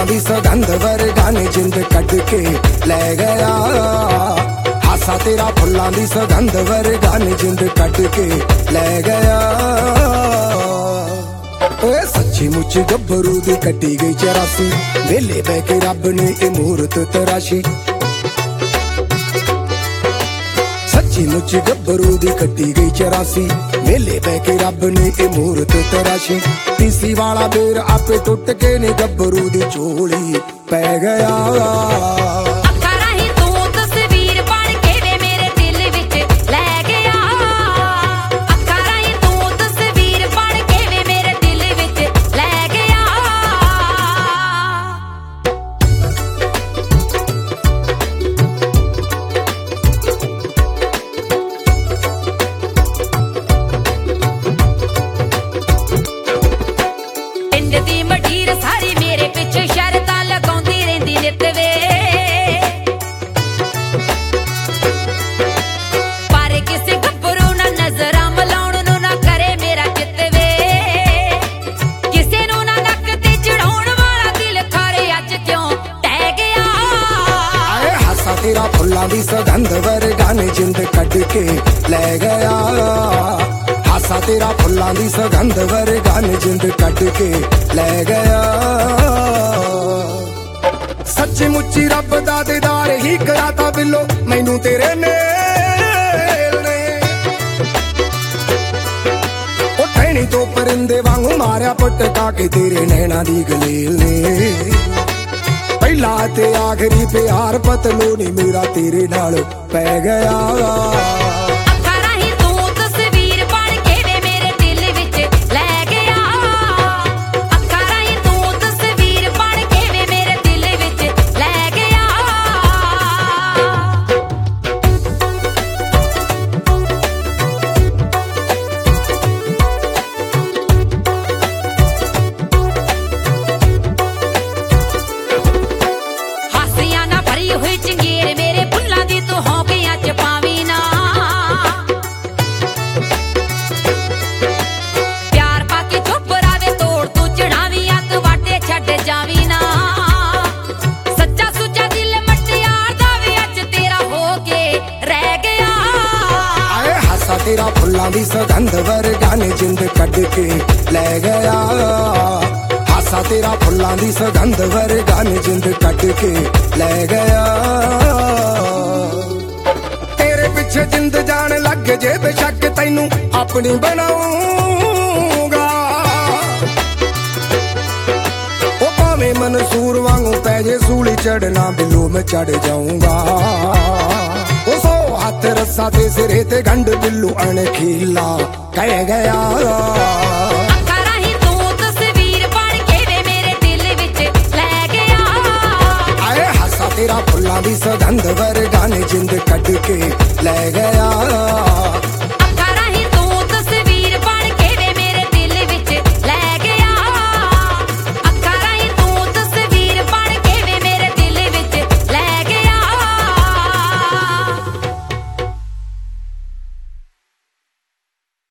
ਫੁੱਲਾਂ ਦੀ ਸੁਗੰਧ ਵਰਗਾ ਨੇ ਜਿੰਦ ਕੱਢ ਕੇ ਲੈ ਗਿਆ। ਹਾਸਾ ਤੇਰਾ ਫੁੱਲਾਂ ਦੀ ਸੁਗੰਧ ਵਰਗਾ ਨੇ ਜਿੰਦ ਕੱਢ ਕੇ ਲੈ ਗਿਆ। ਓਏ ਸੱਚੀ ਮੁੱਚ ਗੱਭਰੂ ਦੀ ਕੱਟੀ ਗਈ 84 ਵੇਲੇ ਬਹਿ ਕੇ ਰੱਬ ਨੇ ਇਹ ਮੂਰਤ ਤਰਾਸ਼ੀ। ਸੱਚੀ ਮੁੱਚ ਗੱਭਰੂ ਦੀ ਕੱਟੀ ਗਈ 84 ਵੇਲੇ ਬਹਿ ਕੇ ਰੱਬ ਨੇ ਇਹ ਮੂਰਤ ਤਰਾਸ਼ੀ। ਤੀਸੀ ਵਾਲਾ ਬੇਰ ਆਪੇ ਟੁੱਟ ਕੇ ਨੇ ਗੱਭਰੂ ਦੀ ਝੋਲੀ ਪੈ ਗਿਆ। ਦੀ ਮਢੀਰ ਸਾਰੀ ਮੇਰੇ ਪਿੱਛੇ ਸ਼ਰਤਾਂ ਲਗਾਉਂਦੀ ਰਹਿੰਦੀ ਨਿੱਤ ਵੇ। ਪਰ ਕਿਸੇ ਗੱਭਰੂ ਨਾ ਨਜ਼ਰਾਂ ਮਲਾਉਣ ਨੂੰ ਨਾ ਕਰੇ ਮੇਰਾ ਚਿੱਤ ਵੇ। ਕਿਸੇ ਨੂੰ ਨਾ ਨੱਕ ਤੇ ਚੜਾਉਣ ਵਾਲਾ ਦਿਲ ਖਾਰੇ ਅੱਜ ਕਿਉਂ ਟਹਿ ਗਿਆ। ਆਏ ਹਾਸਾ ਤੇਰਾ ਫੁੱਲਾਂ ਦੀ ਸੁਗੰਧ ਵਰਗਾ ਨੇ ਜਿੰਦ ਕੱਢ ਕੇ ਲੈ ਗਿਆ। ਹਾਸਾ ਤੇਰਾ ਫੁੱਲਾਂ ਦੀ ਸੁਗੰਧ ਵਰਗਾ ਨੇ ਜਿੰਦ ਕੱਢ ਕੇ ਲੈ ਗਿਆ। ਸੱਚੀ ਮੁੱਚੀ ਰੱਬ ਦਾ ਦੀਦਾਰ ਹੀ ਕਰਾਤਾ ਬਿੱਲੋ ਮੈਨੂੰ ਤੇਰੇ ਮੇਲ ਨੇ। ਉਹ ਟਹਿਣੀ ਤੋਂ ਪਰਿੰਦੇ ਵਾਂਗੂ ਮਾਰਿਆ ਪਟਕਾ ਕੇ ਤੇਰੇ ਨੈਣਾ ਦੀ ਗਲੇਲ ਨੇ। ਪਹਿਲਾ ਤੇ ਆਖਰੀ ਪਿਆਰ ਪਤਲੋ ਨੀ ਮੇਰਾ ਤੇਰੇ ਨਾਲ ਪੈ ਗਿਆ। ਹੋਈ ਚੰਗੇਰ ਮੇਰੇ ਫੁੱਲਾਂ ਦੀ ਤੂੰ ਹੌਕਿਆਂ ਚ ਪਾਵੀਂ ਨਾ। ਪਿਆਰ ਪਾ ਕੇ ਚੁੱਪ ਰਾਵੇ ਤੋੜ ਤੂੰ ਚੜਾਵੀਂ ਅੱਤ ਵਾਟੇ ਛੱਡ ਜਾਵੀਂ ਨਾ। ਸੱਚਾ ਸੁੱਚਾ ਦਿਲ ਮਟਿਆਰ ਦਾ ਵੀ ਅੱਜ ਤੇਰਾ ਹੋ ਕੇ ਰਹਿ ਗਿਆ। ਆਏ ਹਾਸਾ ਤੇਰਾ ਫੁੱਲਾਂ ਦੀ ਸੁਗੰਧ ਵਰਗਾ ਨੇ ਜਿੰਦ ਕੱਢ ਕੇ ਲੈ ਗਿਆ। ਹਾਸਾ ਤੇਰਾ ਫੁੱਲਾਂ ਦੀ ਸੁਗੰਧ ਵਰਗਾ ਨੇ ਜਿੰਦ ਕੱਢ ਕੇ ਲੈ ਗਿਆ। ਤੇਰੇ ਪਿੱਛੇ ਜਿੰਦ ਜਾਣ ਲੱਗ ਜੇ ਬੇਸ਼ੱਕ ਤੈਨੂੰ ਆਪਣੀ ਬਣਾਉਂਗਾ। ਉਹ ਭਾਵੇਂ ਮਨਸੂਰ ਵਾਂਗੂ ਪੈ ਜੇ ਸੂਲੀ ਚੜਨਾ ਬਿੱਲੋ ਮੈਂ ਚੜ ਜਾਊਂਗਾ। ਉਹ ਸੋ ਹੱਥ ਰੱਸਾ ਤੇ ਸਿਰੇ ਤੇ ਗੰਢ ਬਿੱਲੂ ਅਣਖੀਲਾ ਕਹਿ ਗਿਆ। ਤੇਰਾ ਫੁੱਲਾਂ ਦੀ ਸੁਗੰਧ ਵਰਗਾ ਨੇ ਜਿੰਦ ਕੱਢ ਕੇ ਲੈ ਗਿਆ।